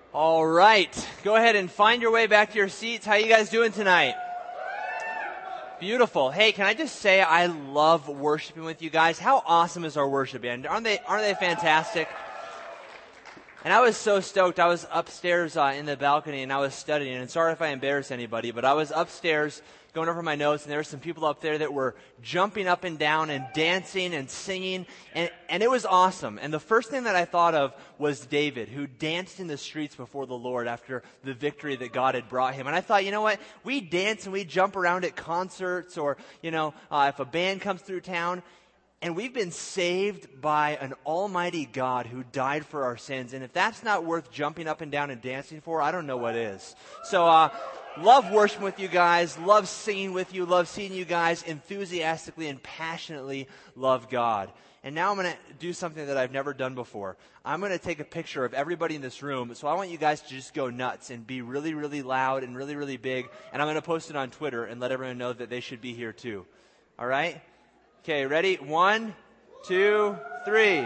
All right, go ahead and find your way back to your seats. How you guys doing tonight? Beautiful. Hey, can I just say I love worshiping with you guys. How awesome is our worship band? Aren't they fantastic? And I was so stoked. I was upstairs in the balcony and I was studying. And sorry if I embarrass anybody, but I was upstairs going over my notes, and there were some people up there that were jumping up and down and dancing and singing, and it was awesome. And the first thing that I thought of was David, who danced in the streets before the Lord after the victory that God had brought him. And I thought, you know what? We dance and we jump around at concerts, or, if a band comes through town, and we've been saved by an almighty God who died for our sins. And if that's not worth jumping up and down and dancing for, I don't know what is. So, love worshiping with you guys, love singing with you, love seeing you guys enthusiastically and passionately love God. And now I'm going to do something that I've never done before. I'm going to take a picture of everybody in this room. So I want you guys to just go nuts and be really, really loud and really, really big. And I'm going to post it on Twitter and let everyone know that they should be here too. All right? Okay, ready? 1, 2, 3.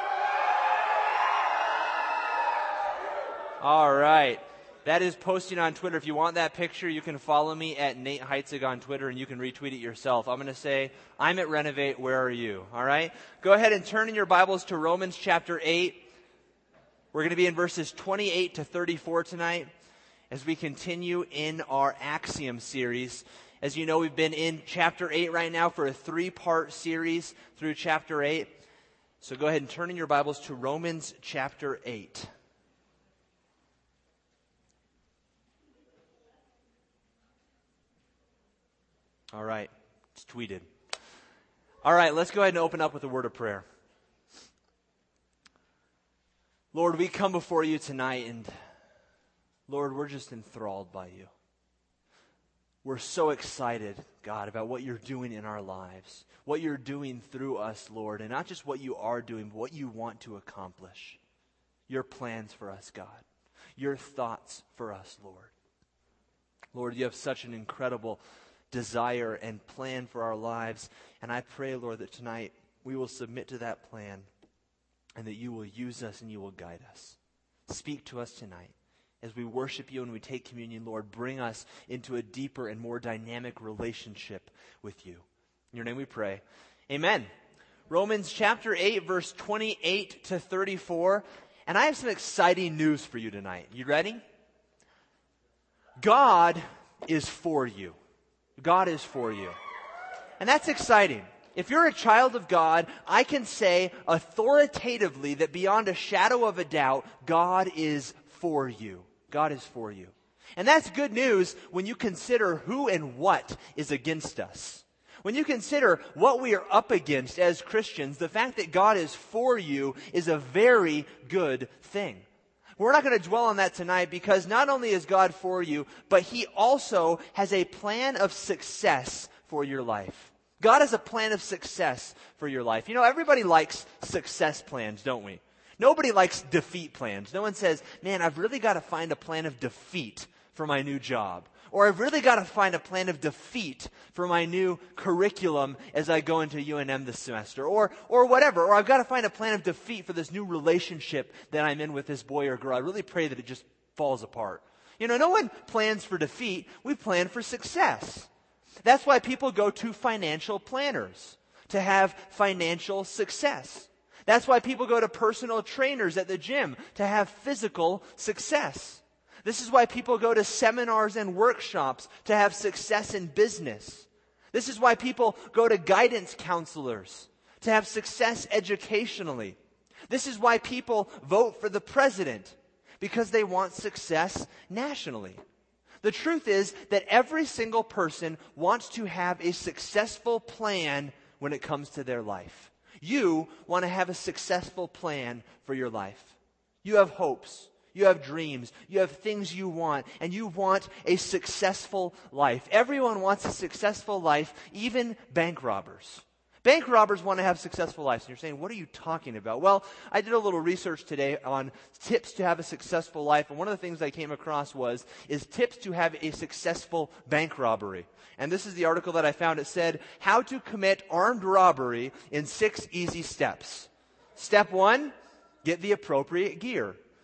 All right. That is posting on Twitter. If you want that picture, you can follow me at Nate Heitzig on Twitter, and you can retweet it yourself. I'm going to say, I'm at Renovate, where are you? All right? Go ahead and turn in your Bibles to Romans chapter 8. We're going to be in verses 28 to 34 tonight as we continue in our Axiom series. As you know, we've been in chapter 8 right now for a 3-part series through chapter 8. So go ahead and turn in your Bibles to Romans chapter 8. All right, it's tweeted. All right, let's go ahead and open up with a word of prayer. Lord, we come before you tonight, and Lord, we're just enthralled by you. We're so excited, God, about what you're doing in our lives, what you're doing through us, Lord, and not just what you are doing, but what you want to accomplish. Your plans for us, God. Your thoughts for us, Lord. Lord, you have such an incredible desire and plan for our lives, and I pray, Lord, that tonight we will submit to that plan and that you will use us and you will guide us. Speak to us tonight. As we worship you and we take communion, Lord, bring us into a deeper and more dynamic relationship with you. In your name we pray. Amen. Romans chapter 8, verse 28 to 34. And I have some exciting news for you tonight. You ready? God is for you. God is for you. And that's exciting. If you're a child of God, I can say authoritatively that beyond a shadow of a doubt, God is for you. God is for you. And that's good news when you consider who and what is against us. When you consider what we are up against as Christians, the fact that God is for you is a very good thing. We're not going to dwell on that tonight because not only is God for you, but He also has a plan of success for your life. God has a plan of success for your life. You know, everybody likes success plans, don't we? Nobody likes defeat plans. No one says, man, I've really got to find a plan of defeat for my new job. Or I've really got to find a plan of defeat for my new curriculum as I go into UNM this semester. Or whatever. Or I've got to find a plan of defeat for this new relationship that I'm in with this boy or girl. I really pray that it just falls apart. You know, no one plans for defeat. We plan for success. That's why people go to financial planners, to have financial success. That's why people go to personal trainers at the gym, to have physical success. This is why people go to seminars and workshops, to have success in business. This is why people go to guidance counselors, to have success educationally. This is why people vote for the president, because they want success nationally. The truth is that every single person wants to have a successful plan when it comes to their life. You want to have a successful plan for your life. You have hopes. You have dreams. You have things you want. And you want a successful life. Everyone wants a successful life, even bank robbers. Bank robbers want to have successful lives. And you're saying, what are you talking about? Well, I did a little research today on tips to have a successful life. And one of the things I came across is tips to have a successful bank robbery. And this is the article that I found. It said, how to commit armed robbery in 6 easy steps. Step 1, get the appropriate gear.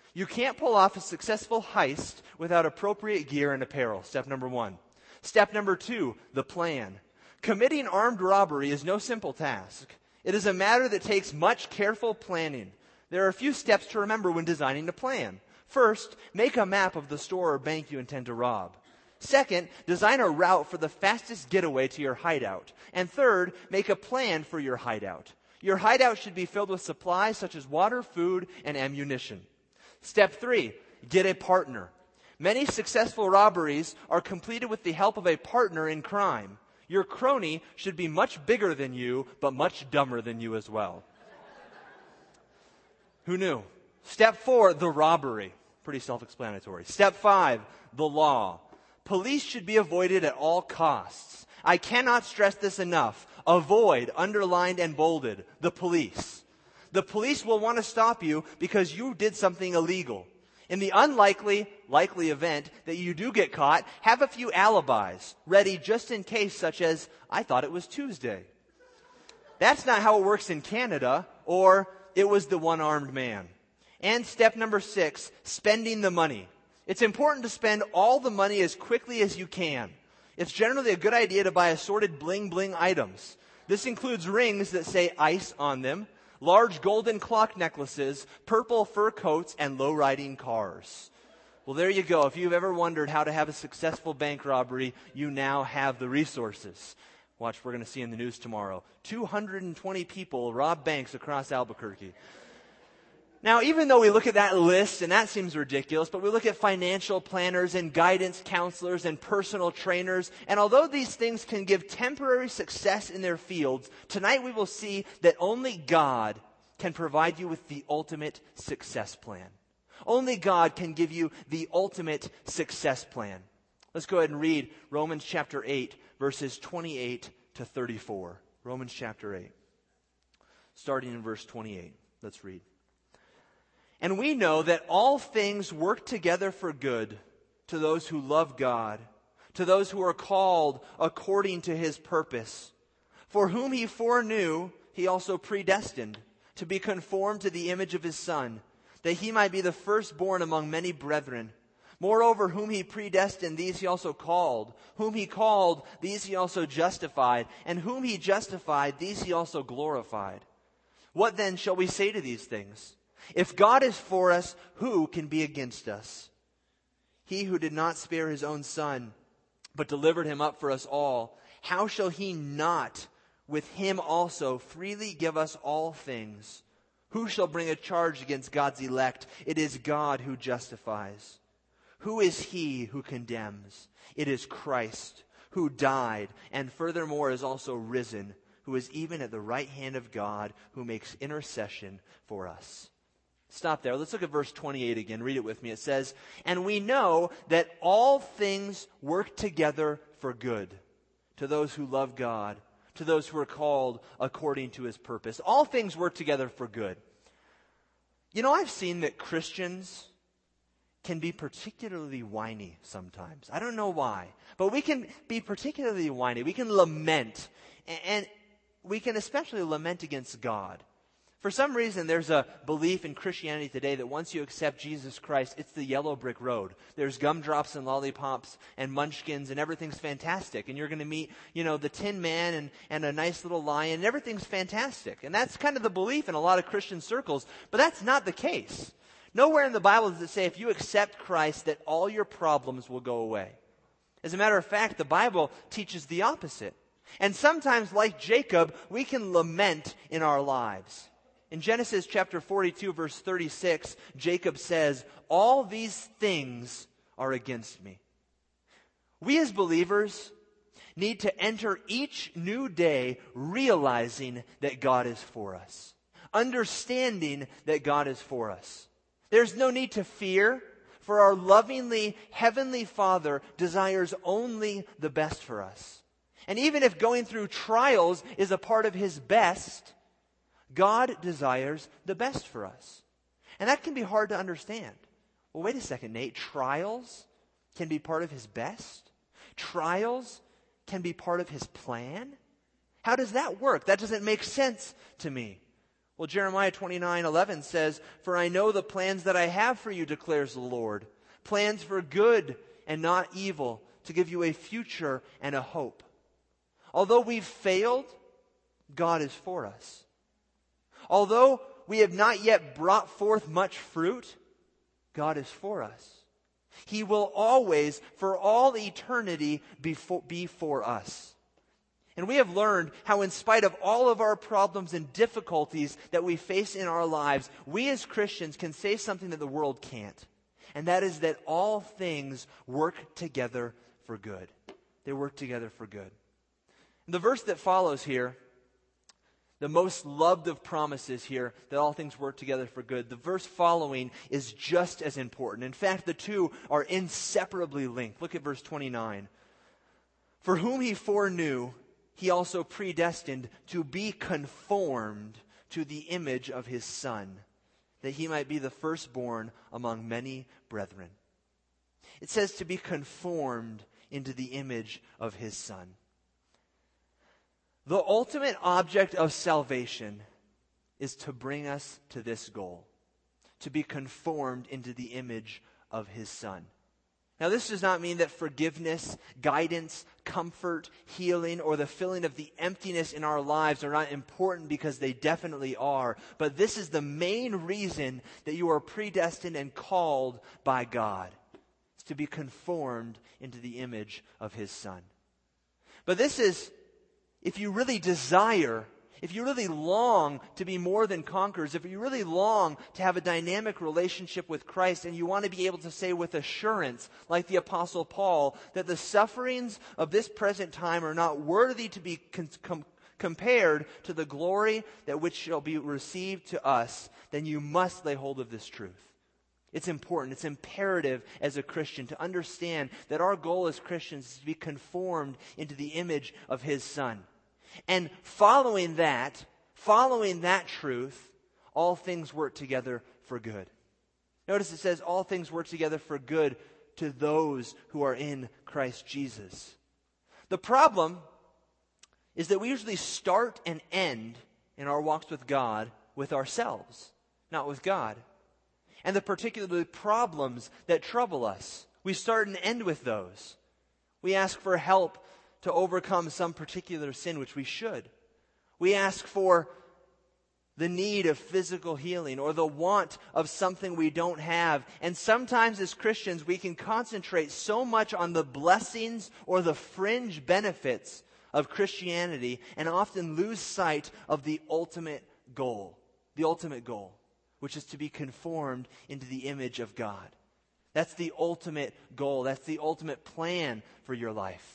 You can't pull off a successful heist without appropriate gear and apparel. Step number 1. Step number 2, the plan. Committing armed robbery is no simple task. It is a matter that takes much careful planning. There are a few steps to remember when designing a plan. First, make a map of the store or bank you intend to rob. Second, design a route for the fastest getaway to your hideout. And third, make a plan for your hideout. Your hideout should be filled with supplies such as water, food, and ammunition. Step 3, get a partner. Many successful robberies are completed with the help of a partner in crime. Your crony should be much bigger than you, but much dumber than you as well. Who knew? Step 4, the robbery. Pretty self-explanatory. Step 5, the law. Police should be avoided at all costs. I cannot stress this enough. Avoid, underlined and bolded, the police. The police will want to stop you because you did something illegal. In the likely event that you do get caught, have a few alibis ready just in case, such as, I thought it was Tuesday. That's not how it works in Canada, or it was the one-armed man. And step number 6, spending the money. It's important to spend all the money as quickly as you can. It's generally a good idea to buy assorted bling-bling items. This includes rings that say ICE on them, large golden clock necklaces, purple fur coats, and low-riding cars. Well, there you go. If you've ever wondered how to have a successful bank robbery, you now have the resources. Watch, we're going to see in the news tomorrow. 220 people rob banks across Albuquerque. Now, even though we look at that list, and that seems ridiculous, but we look at financial planners and guidance counselors and personal trainers, and although these things can give temporary success in their fields, tonight we will see that only God can provide you with the ultimate success plan. Only God can give you the ultimate success plan. Let's go ahead and read Romans chapter 8, verses 28 to 34. Romans chapter 8, starting in verse 28. Let's read. And we know that all things work together for good to those who love God, to those who are called according to his purpose. For whom he foreknew, he also predestined to be conformed to the image of his Son, that he might be the firstborn among many brethren. Moreover, whom he predestined, these he also called. Whom he called, these he also justified. And whom he justified, these he also glorified. What then shall we say to these things? If God is for us, who can be against us? He who did not spare his own Son, but delivered him up for us all, how shall he not with him also freely give us all things? Who shall bring a charge against God's elect? It is God who justifies. Who is he who condemns? It is Christ, who died and furthermore is also risen, who is even at the right hand of God, who makes intercession for us. Stop there. Let's look at verse 28 again. Read it with me. It says, and we know that all things work together for good to those who love God, to those who are called according to his purpose. All things work together for good. You know, I've seen that Christians can be particularly whiny sometimes. I don't know why, but we can be particularly whiny. We can lament, and we can especially lament against God. For some reason, there's a belief in Christianity today that once you accept Jesus Christ, it's the yellow brick road. There's gumdrops and lollipops and munchkins and everything's fantastic. And you're going to meet, the Tin Man and a nice little lion and everything's fantastic. And that's kind of the belief in a lot of Christian circles. But that's not the case. Nowhere in the Bible does it say if you accept Christ that all your problems will go away. As a matter of fact, the Bible teaches the opposite. And sometimes, like Jacob, we can lament in our lives. In Genesis chapter 42, verse 36, Jacob says, all these things are against me. We as believers need to enter each new day realizing that God is for us, understanding that God is for us. There's no need to fear, for our lovingly heavenly Father desires only the best for us. And even if going through trials is a part of his best, God desires the best for us. And that can be hard to understand. Well, wait a second, Nate. Trials can be part of his best? Trials can be part of his plan? How does that work? That doesn't make sense to me. Well, Jeremiah 29:11 says, "For I know the plans that I have for you, declares the Lord, plans for good and not evil, to give you a future and a hope." Although we've failed, God is for us. Although we have not yet brought forth much fruit, God is for us. He will always, for all eternity, be for us. And we have learned how, in spite of all of our problems and difficulties that we face in our lives, we as Christians can say something that the world can't. And that is that all things work together for good. They work together for good. And the verse that follows here, the most loved of promises here, that all things work together for good, the verse following is just as important. In fact, the two are inseparably linked. Look at verse 29. "For whom he foreknew, he also predestined to be conformed to the image of his Son, that he might be the firstborn among many brethren." It says to be conformed into the image of his Son. The ultimate object of salvation is to bring us to this goal, to be conformed into the image of his Son. Now, this does not mean that forgiveness, guidance, comfort, healing, or the filling of the emptiness in our lives are not important, because they definitely are. But this is the main reason that you are predestined and called by God. It's to be conformed into the image of his Son. But this is, if you really desire, if you really long to be more than conquerors, if you really long to have a dynamic relationship with Christ, and you want to be able to say with assurance, like the Apostle Paul, that the sufferings of this present time are not worthy to be compared to the glory that which shall be received to us, then you must lay hold of this truth. It's important, it's imperative as a Christian to understand that our goal as Christians is to be conformed into the image of his Son. And following that truth, all things work together for good. Notice it says all things work together for good to those who are in Christ Jesus. The problem is that we usually start and end in our walks with God with ourselves, not with God. And the particular problems that trouble us, we start and end with those. We ask for help to overcome some particular sin, which we should. We ask for the need of physical healing or the want of something we don't have. And sometimes as Christians, we can concentrate so much on the blessings or the fringe benefits of Christianity and often lose sight of the ultimate goal, which is to be conformed into the image of God. That's the ultimate goal. That's the ultimate plan for your life.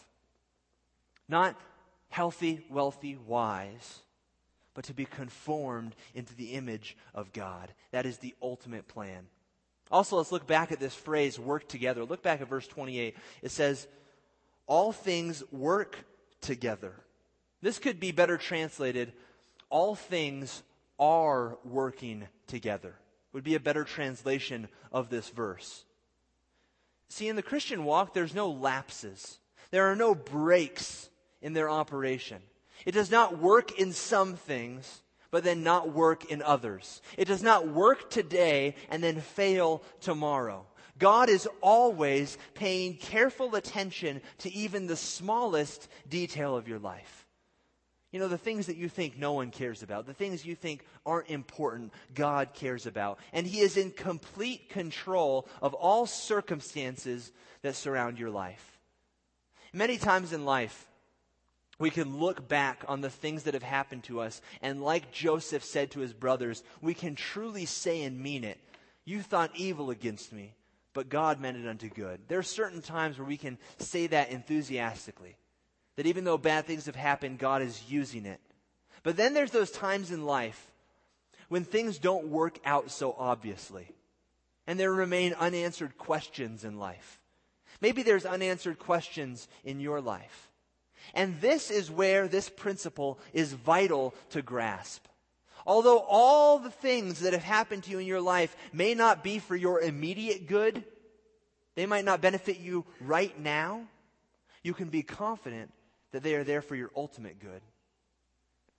Not healthy, wealthy, wise, but to be conformed into the image of God. That is the ultimate plan. Also, let's look back at this phrase, work together. Look back at verse 28. It says, all things work together. This could be better translated, all things are working together. Would be a better translation of this verse. See, in the Christian walk, there's no lapses. There are no breaks in their operation. It does not work in some things, but then not work in others. It does not work today and then fail tomorrow. God is always paying careful attention to even the smallest detail of your life. You know, the things that you think no one cares about, the things you think aren't important, God cares about. And He is in complete control of all circumstances that surround your life. Many times in life, we can look back on the things that have happened to us, and like Joseph said to his brothers, we can truly say and mean it. You thought evil against me, but God meant it unto good. There are certain times where we can say that enthusiastically, that even though bad things have happened, God is using it. But then there's those times in life when things don't work out so obviously, and there remain unanswered questions in life. Maybe there's unanswered questions in your life. And this is where this principle is vital to grasp. Although all the things that have happened to you in your life may not be for your immediate good, they might not benefit you right now, you can be confident that they are there for your ultimate good.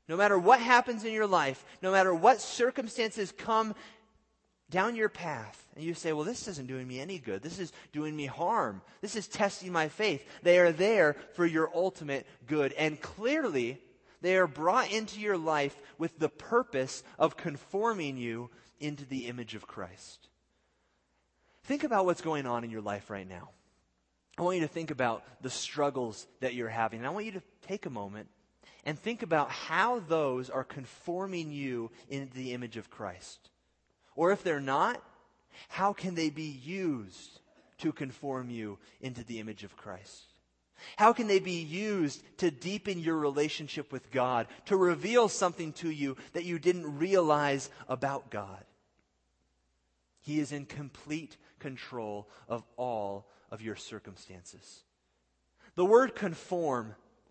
No matter what happens in your life, no matter what circumstances come down your path, and you say, well, this isn't doing me any good. This is doing me harm. This is testing my faith. They are there for your ultimate good. And clearly, they are brought into your life with the purpose of conforming you into the image of Christ. Think about what's going on in your life right now. I want you to think about the struggles that you're having. And I want you to take a moment and think about how those are conforming you into the image of Christ. Or if they're not, how can they be used to conform you into the image of Christ? How can they be used to deepen your relationship with God, to reveal something to you that you didn't realize about God? He is in complete control of all of your circumstances. The word conform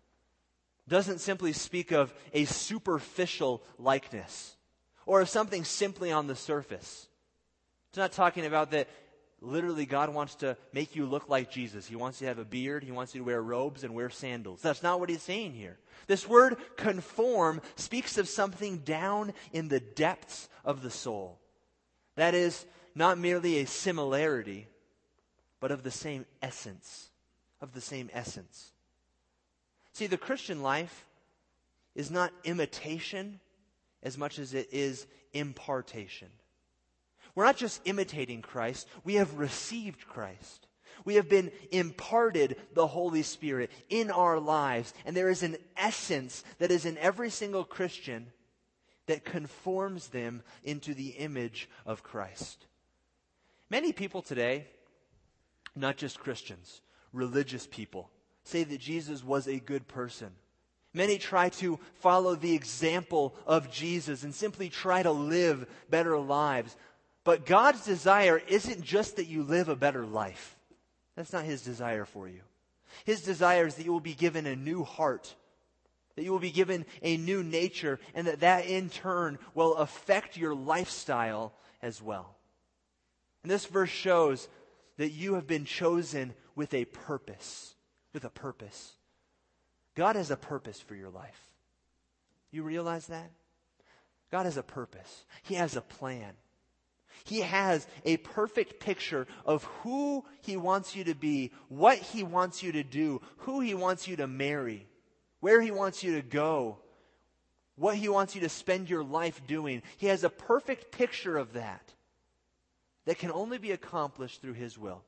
doesn't simply speak of a superficial likeness or of something simply on the surface. It's not talking about that literally God wants to make you look like Jesus. He wants you to have a beard. He wants you to wear robes and wear sandals. That's not what he's saying here. This word conform speaks of something down in the depths of the soul. That is not merely a similarity, but of the same essence. Of the same essence. See, the Christian life is not imitation as much as it is impartation. We're not just imitating Christ, we have received Christ. We have been imparted the Holy Spirit in our lives, and there is an essence that is in every single Christian that conforms them into the image of Christ. Many people today, not just Christians, religious people, say that Jesus was a good person. Many try to follow the example of Jesus and simply try to live better lives. But God's desire isn't just that you live a better life. That's not His desire for you. His desire is that you will be given a new heart, that you will be given a new nature, and that in turn will affect your lifestyle as well. And this verse shows that you have been chosen with a purpose. With a purpose. God has a purpose for your life. You realize that? God has a purpose. He has a plan. He has a perfect picture of who He wants you to be, what He wants you to do, who He wants you to marry, where He wants you to go, what He wants you to spend your life doing. He has a perfect picture of that can only be accomplished through His will.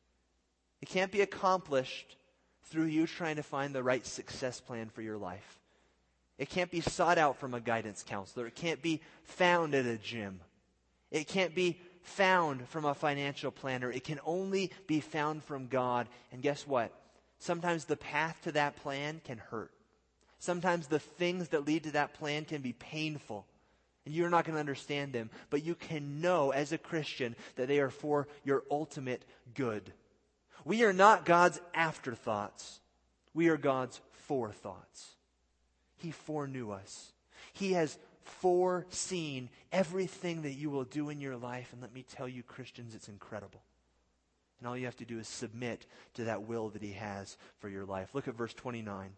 It can't be accomplished through you trying to find the right success plan for your life. It can't be sought out from a guidance counselor. It can't be found at a gym. It can't be found from a financial planner. It can only be found from God. And guess what? Sometimes the path to that plan can hurt. Sometimes the things that lead to that plan can be painful. And you're not going to understand them. But you can know as a Christian that they are for your ultimate good. We are not God's afterthoughts. We are God's forethoughts. He foreknew us. He has foreseen everything that you will do in your life. And let me tell you, Christians, it's incredible. And all you have to do is submit to that will that He has for your life. Look at verse 29.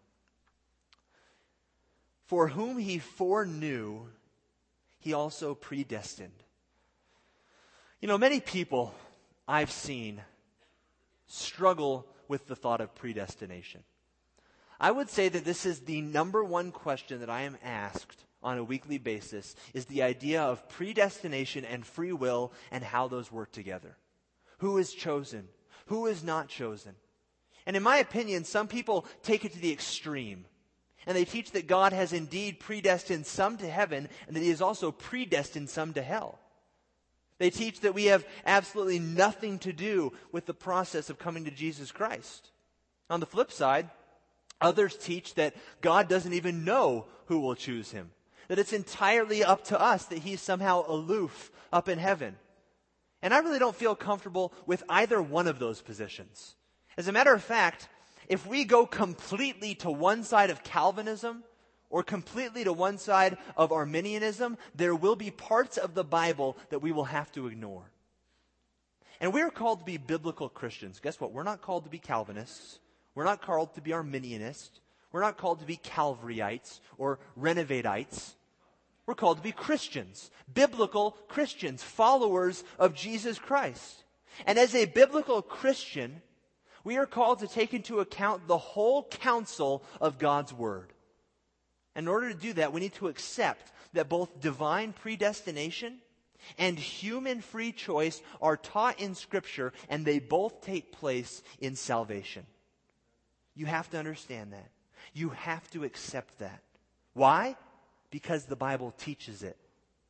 For whom He foreknew, He also predestined. You know, many people I've seen struggle with the thought of predestination. I would say that this is the number one question that I am asked on a weekly basis, is the idea of predestination and free will and how those work together. Who is chosen? Who is not chosen? And in my opinion, some people take it to the extreme. And they teach that God has indeed predestined some to heaven and that He has also predestined some to hell. They teach that we have absolutely nothing to do with the process of coming to Jesus Christ. On the flip side, others teach that God doesn't even know who will choose Him. That it's entirely up to us, that He's somehow aloof up in heaven. And I really don't feel comfortable with either one of those positions. As a matter of fact, if we go completely to one side of Calvinism or completely to one side of Arminianism, there will be parts of the Bible that we will have to ignore. And we're called to be biblical Christians. Guess what? We're not called to be Calvinists. We're not called to be Arminianists. We're not called to be Calvaryites or Renovatites. We're called to be Christians, biblical Christians, followers of Jesus Christ. And as a biblical Christian, we are called to take into account the whole counsel of God's Word. In order to do that, we need to accept that both divine predestination and human free choice are taught in Scripture, and they both take place in salvation. You have to understand that. You have to accept that. Why? Because the Bible teaches it.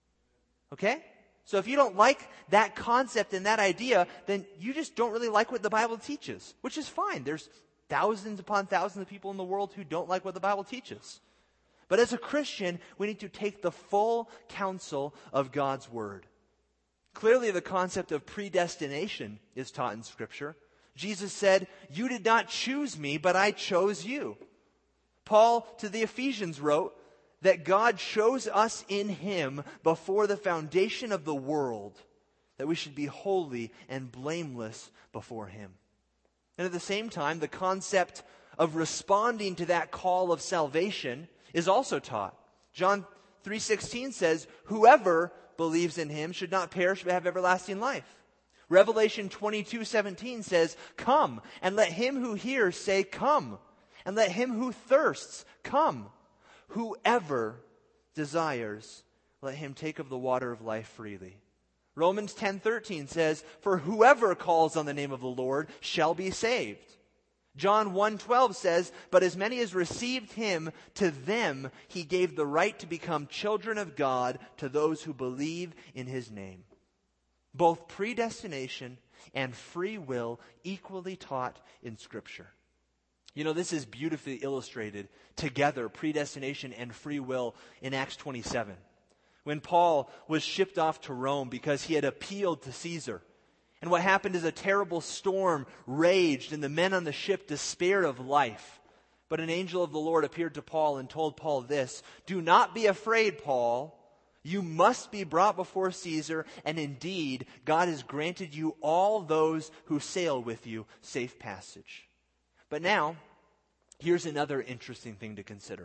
Okay? So if you don't like that concept and that idea, then you just don't really like what the Bible teaches, which is fine. There's thousands upon thousands of people in the world who don't like what the Bible teaches. But as a Christian, we need to take the full counsel of God's Word. Clearly, the concept of predestination is taught in Scripture. Jesus said, "You did not choose me, but I chose you." Paul to the Ephesians wrote that God chose us in Him before the foundation of the world, that we should be holy and blameless before Him. And at the same time, the concept of responding to that call of salvation is also taught. John 3:16 says, "Whoever believes in Him should not perish but have everlasting life." Revelation 22:17 says, "Come, and let him who hears say, 'Come,' and let him who thirsts come. Whoever desires, let him take of the water of life freely." Romans 10:13 says, "For whoever calls on the name of the Lord shall be saved." John 1:12 says, "But as many as received Him, to them He gave the right to become children of God, to those who believe in His name." Both predestination and free will equally taught in Scripture. You know, this is beautifully illustrated together, predestination and free will, in Acts 27. When Paul was shipped off to Rome because he had appealed to Caesar. And what happened is a terrible storm raged, and the men on the ship despaired of life. But an angel of the Lord appeared to Paul and told Paul this, "Do not be afraid, Paul. You must be brought before Caesar, and indeed, God has granted you all those who sail with you safe passage." But now, here's another interesting thing to consider.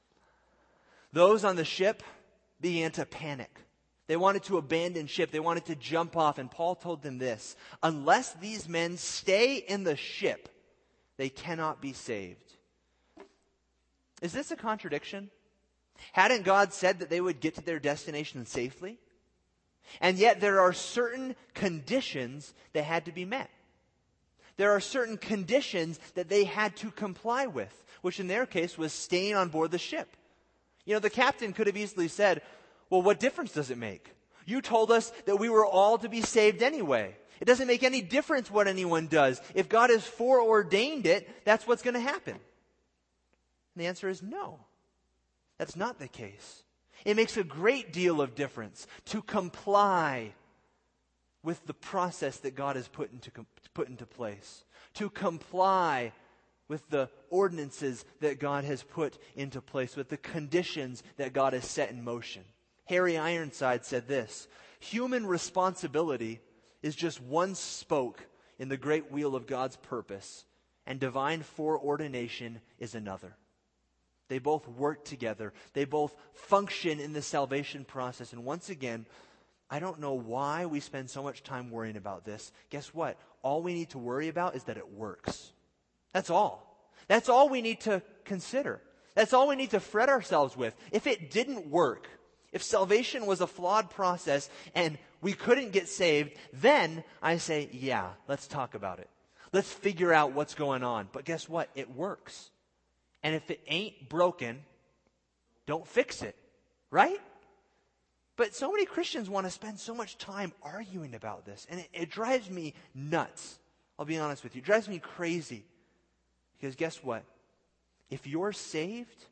Those on the ship began to panic. They wanted to abandon ship. They wanted to jump off. And Paul told them this, "Unless these men stay in the ship, they cannot be saved." Is this a contradiction? Hadn't God said that they would get to their destination safely? And yet there are certain conditions that had to be met. There are certain conditions that they had to comply with, which in their case was staying on board the ship. You know, the captain could have easily said, "Well, what difference does it make? You told us that we were all to be saved anyway. It doesn't make any difference what anyone does. If God has foreordained it, that's what's going to happen." And the answer is no. That's not the case. It makes a great deal of difference to comply with the process that God has put into place. To comply with the ordinances that God has put into place, with the conditions that God has set in motion. Harry Ironside said this, "Human responsibility is just one spoke in the great wheel of God's purpose, and divine foreordination is another." They both work together. They both function in the salvation process. And once again, I don't know why we spend so much time worrying about this. Guess what? All we need to worry about is that it works. That's all. That's all we need to consider. That's all we need to fret ourselves with. If it didn't work, if salvation was a flawed process and we couldn't get saved, then I say, yeah, let's talk about it. Let's figure out what's going on. But guess what? It works. And if it ain't broken, don't fix it. Right? But so many Christians want to spend so much time arguing about this. And it drives me nuts. I'll be honest with you. It drives me crazy. Because guess what? If you're saved,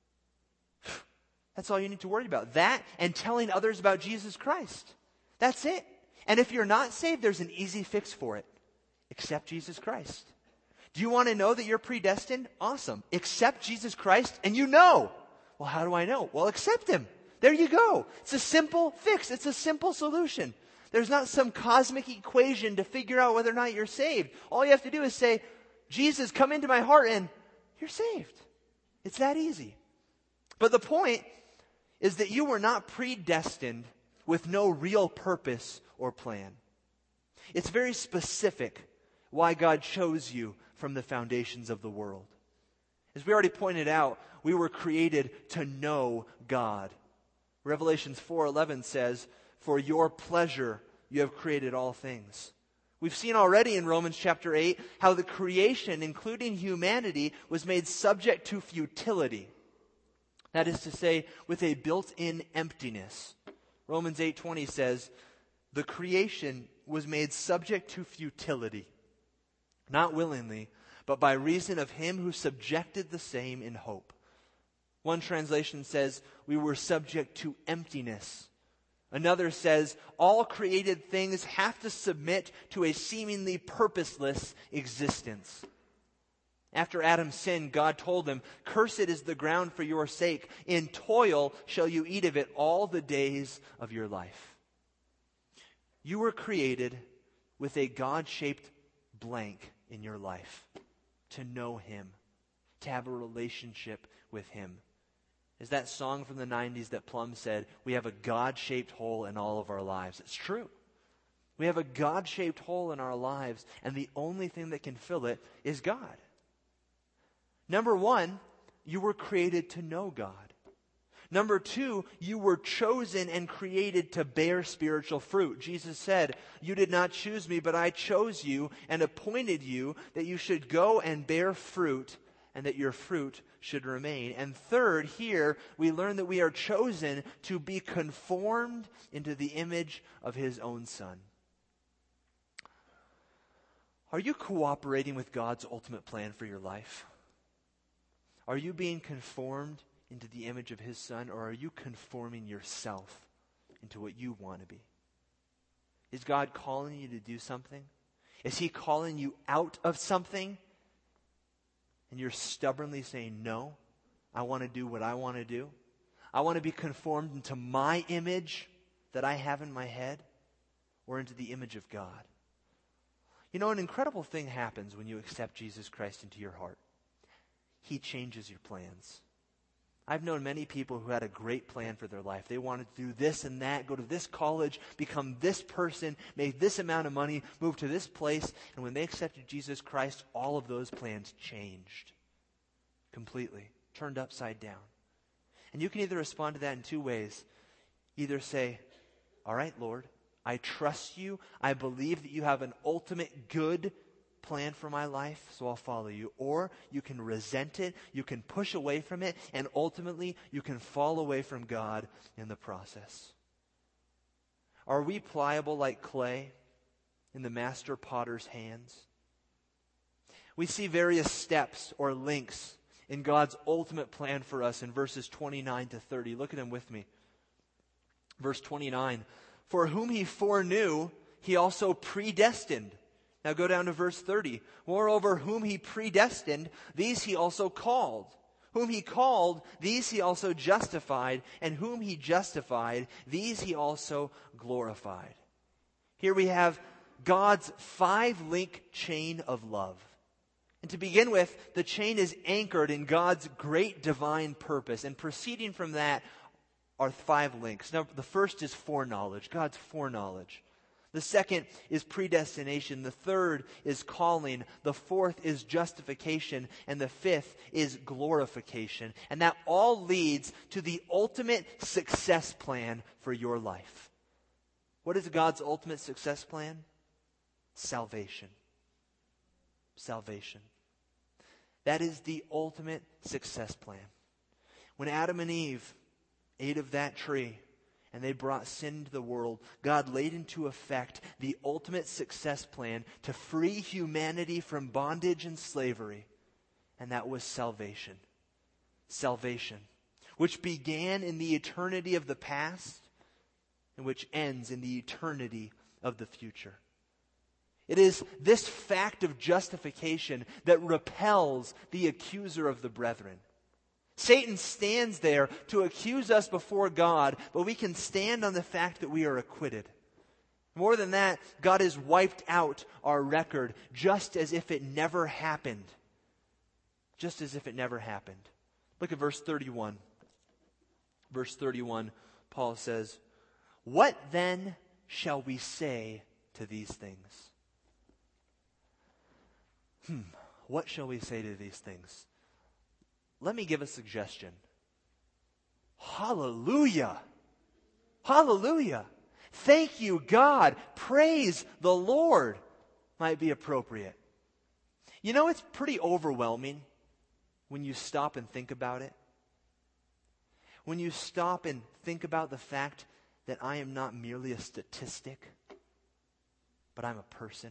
that's all you need to worry about. That and telling others about Jesus Christ. That's it. And if you're not saved, there's an easy fix for it. Accept Jesus Christ. Do you want to know that you're predestined? Awesome. Accept Jesus Christ and you know. Well, how do I know? Well, accept Him. There you go. It's a simple fix. It's a simple solution. There's not some cosmic equation to figure out whether or not you're saved. All you have to do is say, "Jesus, come into my heart," and you're saved. It's that easy. But the point is that you were not predestined with no real purpose or plan. It's very specific why God chose you from the foundations of the world. As we already pointed out, we were created to know God. Revelations 4:11 says, "For your pleasure you have created all things." We've seen already in Romans chapter 8 how the creation, including humanity, was made subject to futility. That is to say, with a built-in emptiness. Romans 8:20 says, "The creation was made subject to futility, not willingly, but by reason of him who subjected the same in hope." One translation says, "We were subject to emptiness." Another says, "All created things have to submit to a seemingly purposeless existence." After Adam sinned, God told him, "Cursed is the ground for your sake. In toil shall you eat of it all the days of your life." You were created with a God-shaped blank in your life, to know him, to have a relationship with him. As that song from the 90s that Plum said, we have a God-shaped hole in all of our lives. It's true. We have a God-shaped hole in our lives, and the only thing that can fill it is God. Number one, you were created to know God. Number two, you were chosen and created to bear spiritual fruit. Jesus said, "You did not choose me, but I chose you and appointed you that you should go and bear fruit, and that your fruit should remain." And third, here we learn that we are chosen to be conformed into the image of his own Son. Are you cooperating with God's ultimate plan for your life? Are you being conformed into the image of his Son, or are you conforming yourself into what you want to be? Is God calling you to do something? Is he calling you out of something? And you're stubbornly saying, "No, I want to do what I want to do. I want to be conformed into my image that I have in my head, or into the image of God." You know, an incredible thing happens when you accept Jesus Christ into your heart. He changes your plans. I've known many people who had a great plan for their life. They wanted to do this and that, go to this college, become this person, make this amount of money, move to this place. And when they accepted Jesus Christ, all of those plans changed completely, turned upside down. And you can either respond to that in two ways. Either say, "All right, Lord, I trust you. I believe that you have an ultimate good plan for my life, so I'll follow you." Or you can resent it, you can push away from it, and ultimately you can fall away from God in the process. Are we pliable like clay in the master potter's hands? We see various steps or links in God's ultimate plan for us in verses 29 to 30. Look at them with me. Verse 29, "For whom he foreknew, he also predestined." Now go down to verse 30. "Moreover, whom he predestined, these he also called. Whom he called, these he also justified. And whom he justified, these he also glorified." Here we have God's 5-link chain of love. And to begin with, the chain is anchored in God's great divine purpose. And proceeding from that are 5 links. Now, the first is foreknowledge, God's foreknowledge. The second is predestination. The third is calling. The fourth is justification. And the fifth is glorification. And that all leads to the ultimate success plan for your life. What is God's ultimate success plan? Salvation. Salvation. That is the ultimate success plan. When Adam and Eve ate of that tree, and they brought sin into the world, God laid into effect the ultimate success plan to free humanity from bondage and slavery. And that was salvation. Salvation, which began in the eternity of the past and which ends in the eternity of the future. It is this fact of justification that repels the accuser of the brethren. Satan stands there to accuse us before God, but we can stand on the fact that we are acquitted. More than that, God has wiped out our record just as if it never happened. Just as if it never happened. Look at verse 31. Verse 31, Paul says, "What then shall we say to these things?" What shall we say to these things? Let me give a suggestion. Hallelujah! Hallelujah! Thank you, God. Praise the Lord might be appropriate. You know, it's pretty overwhelming when you stop and think about it. When you stop and think about the fact that I am not merely a statistic, but I'm a person.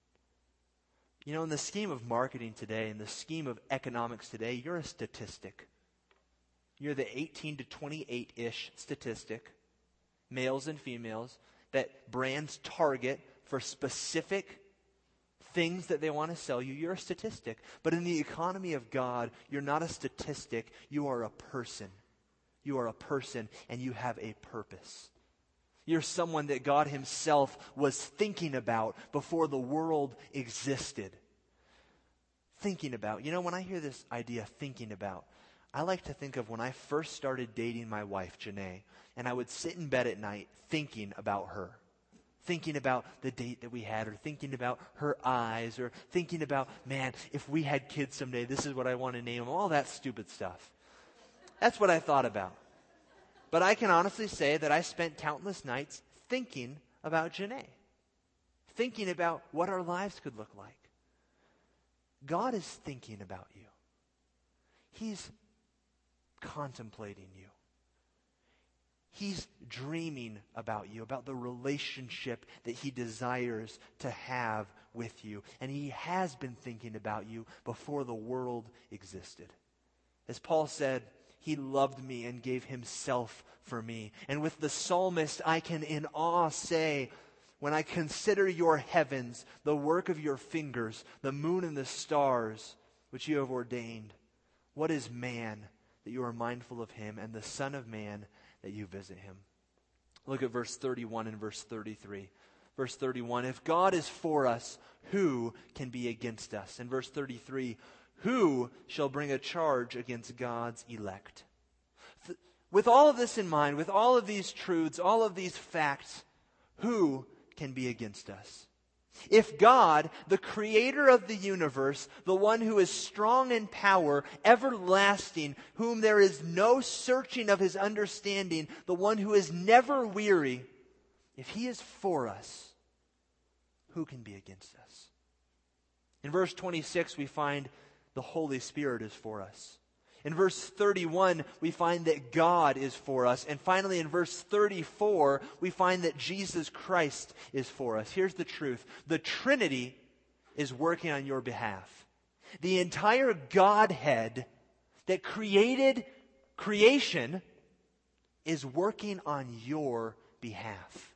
You know, in the scheme of marketing today, in the scheme of economics today, you're a statistic. You're the 18 to 28-ish statistic, males and females, that brands target for specific things that they want to sell you. You're a statistic. But in the economy of God, you're not a statistic. You are a person. You are a person, and you have a purpose. You're someone that God himself was thinking about before the world existed. Thinking about. You know, when I hear this idea, thinking about, I like to think of when I first started dating my wife, Janae, and I would sit in bed at night thinking about her. Thinking about the date that we had, or thinking about her eyes, or thinking about, man, if we had kids someday, this is what I want to name them. All that stupid stuff. That's what I thought about. But I can honestly say that I spent countless nights thinking about Janae. Thinking about what our lives could look like. God is thinking about you. He's contemplating you. He's dreaming about you, about the relationship that he desires to have with you. And he has been thinking about you before the world existed. As Paul said, he loved me and gave himself for me. And with the psalmist, I can in awe say, when I consider your heavens, the work of your fingers, the moon and the stars, which you have ordained, what is man that you are mindful of him, and the Son of Man that you visit him? Look at verse 31 and verse 33. Verse 31, if God is for us, who can be against us? And verse 33, who shall bring a charge against God's elect? With all of this in mind, with all of these truths, all of these facts, who can be against us? If God, the creator of the universe, the one who is strong in power, everlasting, whom there is no searching of his understanding, the one who is never weary, if he is for us, who can be against us? In verse 26, we find the Holy Spirit is for us. In verse 31, we find that God is for us. And finally, in verse 34, we find that Jesus Christ is for us. Here's the truth. The Trinity is working on your behalf. The entire Godhead that created creation is working on your behalf.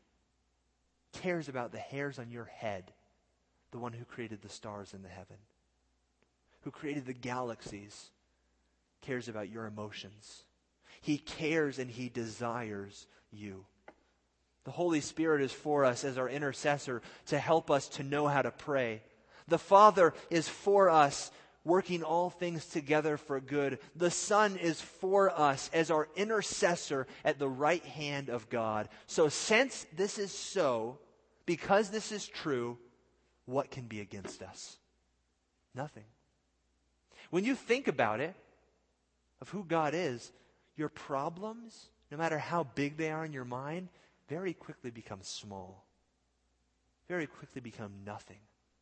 Cares about the hairs on your head. The one who created the stars in the heaven. Who created the galaxies. Cares about your emotions. He cares and he desires you. The Holy Spirit is for us as our intercessor to help us to know how to pray. The Father is for us, working all things together for good. The Son is for us as our intercessor at the right hand of God. So since this is so, because this is true, what can be against us? Nothing. When you think about it, of who God is, your problems, no matter how big they are in your mind, very quickly become small. Very quickly become nothing.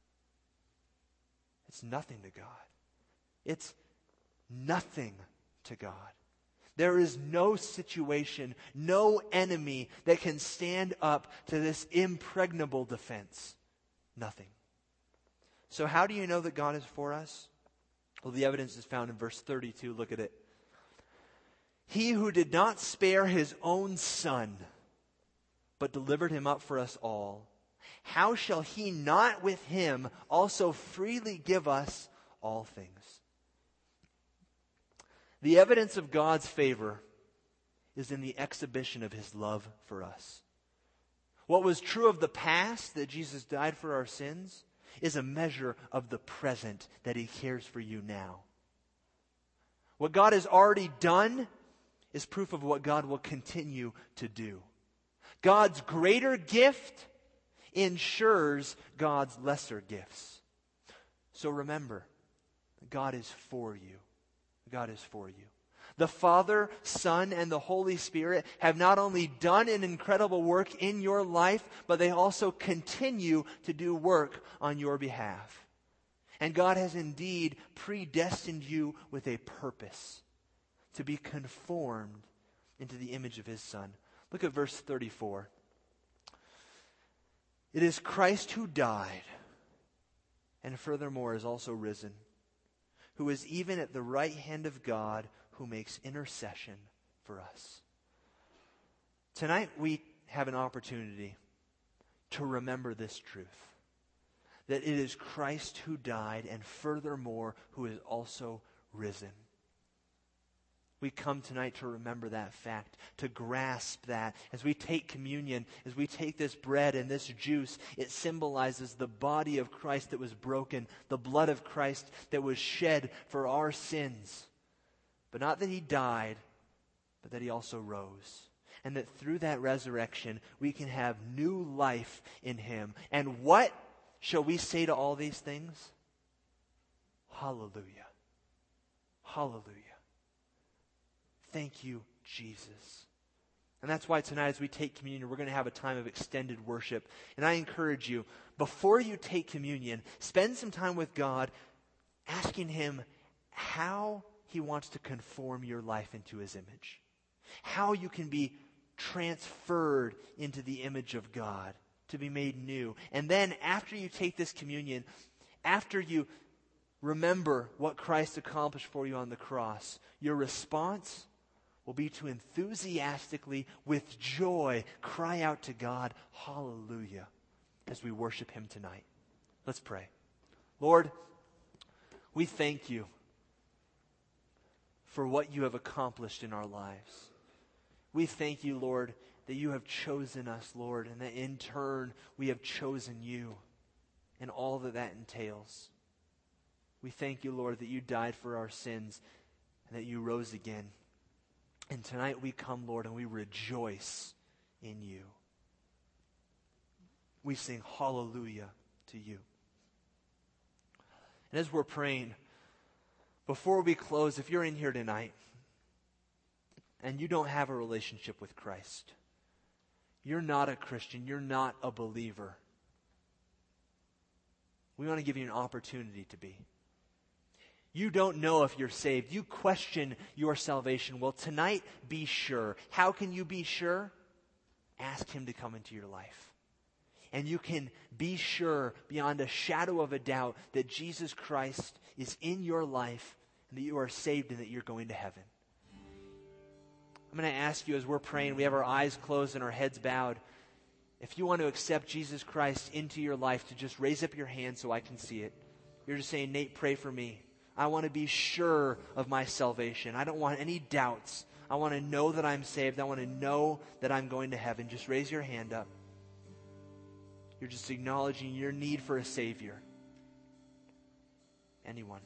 It's nothing to God. It's nothing to God. There is no situation, no enemy that can stand up to this impregnable defense. Nothing. So how do you know that God is for us? Well, the evidence is found in verse 32. Look at it. He who did not spare his own Son, but delivered him up for us all, how shall he not with him also freely give us all things? The evidence of God's favor is in the exhibition of his love for us. What was true of the past, that Jesus died for our sins, is a measure of the present, that he cares for you now. What God has already done is proof of what God will continue to do. God's greater gift ensures God's lesser gifts. So remember, God is for you. God is for you. The Father, Son, and the Holy Spirit have not only done an incredible work in your life, but they also continue to do work on your behalf. And God has indeed predestined you with a purpose, to be conformed into the image of His Son. Look at verse 34. It is Christ who died, and furthermore is also risen, who is even at the right hand of God, who makes intercession for us. Tonight we have an opportunity to remember this truth, that it is Christ who died, and furthermore who is also risen. We come tonight to remember that fact, to grasp that. As we take communion, as we take this bread and this juice, it symbolizes the body of Christ that was broken, the blood of Christ that was shed for our sins. But not that He died, but that He also rose. And that through that resurrection, we can have new life in Him. And what shall we say to all these things? Hallelujah. Hallelujah. Thank you, Jesus. And that's why tonight as we take communion, we're going to have a time of extended worship. And I encourage you, before you take communion, spend some time with God, asking Him how He wants to conform your life into His image. How you can be transferred into the image of God, to be made new. And then after you take this communion, after you remember what Christ accomplished for you on the cross, your response will be to enthusiastically, with joy, cry out to God, hallelujah, as we worship Him tonight. Let's pray. Lord, we thank You for what You have accomplished in our lives. We thank You, Lord, that You have chosen us, Lord, and that in turn we have chosen You and all that that entails. We thank You, Lord, that You died for our sins and that You rose again. And tonight we come, Lord, and we rejoice in You. We sing hallelujah to You. And as we're praying, before we close, if you're in here tonight and you don't have a relationship with Christ, you're not a Christian, you're not a believer, we want to give you an opportunity to be. You don't know if you're saved. You question your salvation. Well, tonight, be sure. How can you be sure? Ask Him to come into your life. And you can be sure beyond a shadow of a doubt that Jesus Christ is in your life and that you are saved and that you're going to heaven. I'm going to ask you as we're praying, we have our eyes closed and our heads bowed. If you want to accept Jesus Christ into your life, to just raise up your hand so I can see it. You're just saying, Nate, pray for me. I want to be sure of my salvation. I don't want any doubts. I want to know that I'm saved. I want to know that I'm going to heaven. Just raise your hand up. You're just acknowledging your need for a Savior. Anyone?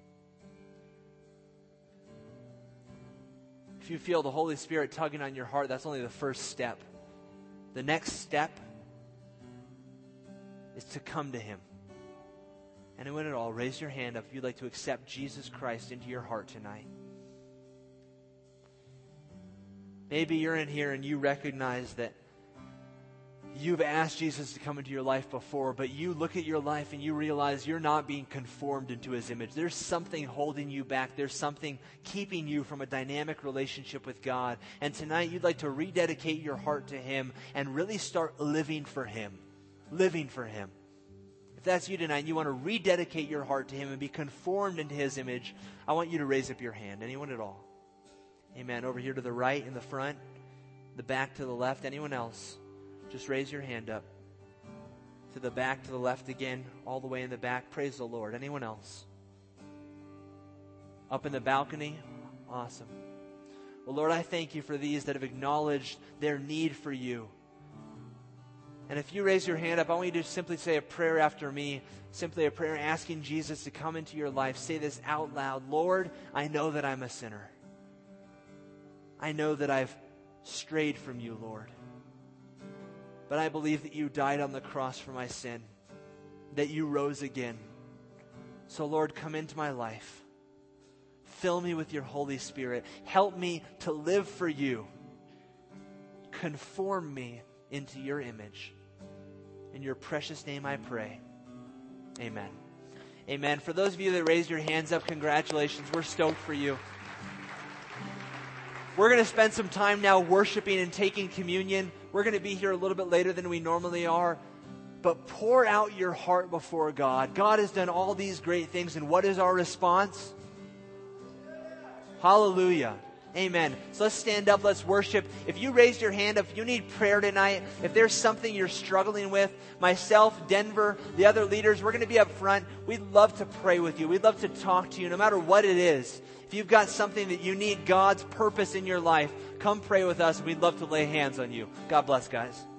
If you feel the Holy Spirit tugging on your heart, that's only the first step. The next step is to come to Him. Anyone at all, raise your hand up if you'd like to accept Jesus Christ into your heart tonight. Maybe you're in here and you recognize that you've asked Jesus to come into your life before, but you look at your life and you realize you're not being conformed into His image. There's something holding you back. There's something keeping you from a dynamic relationship with God. And tonight you'd like to rededicate your heart to Him and really start living for Him. Living for Him. If that's you tonight and you want to rededicate your heart to Him and be conformed into His image, I want you to raise up your hand. Anyone at all? Amen. Over here to the right, in the front, the back to the left. Anyone else? Just raise your hand up. To the back, to the left again, all the way in the back. Praise the Lord. Anyone else? Up in the balcony? Awesome. Well, Lord, I thank You for these that have acknowledged their need for You. And if you raise your hand up, I want you to simply say a prayer after me, simply a prayer asking Jesus to come into your life. Say this out loud. Lord, I know that I'm a sinner. I know that I've strayed from you, Lord. But I believe that you died on the cross for my sin, that you rose again. So Lord, come into my life. Fill me with your Holy Spirit. Help me to live for you. Conform me into your image. In your precious name I pray. Amen. Amen. For those of you that raised your hands up, congratulations. We're stoked for you. We're going to spend some time now worshiping and taking communion. We're going to be here a little bit later than we normally are. But pour out your heart before God. God has done all these great things, and what is our response? Hallelujah. Amen. So let's stand up, let's worship. If you raised your hand, if you need prayer tonight, if there's something you're struggling with, myself, Denver, the other leaders, we're going to be up front. We'd love to pray with you. We'd love to talk to you, no matter what it is. If you've got something that you need God's purpose in your life, come pray with us. We'd love to lay hands on you. God bless, guys.